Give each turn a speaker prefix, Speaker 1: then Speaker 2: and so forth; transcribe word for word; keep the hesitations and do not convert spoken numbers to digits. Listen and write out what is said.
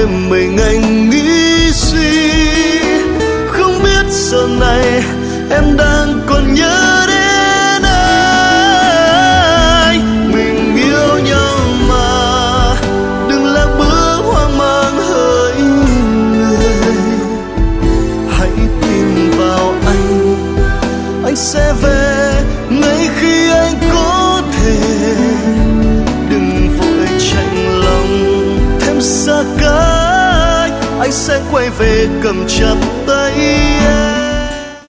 Speaker 1: đêm mình anh nghĩ suy, không biết giờ này em đang còn nhớ đến anh. Mình yêu nhau mà đừng là bữa hoang mang hỡi người, hãy tin vào anh, anh sẽ về ngay khi anh có thể. Đừng vội chạnh lòng thêm xa cách, anh sẽ quay về cầm chặt tay em.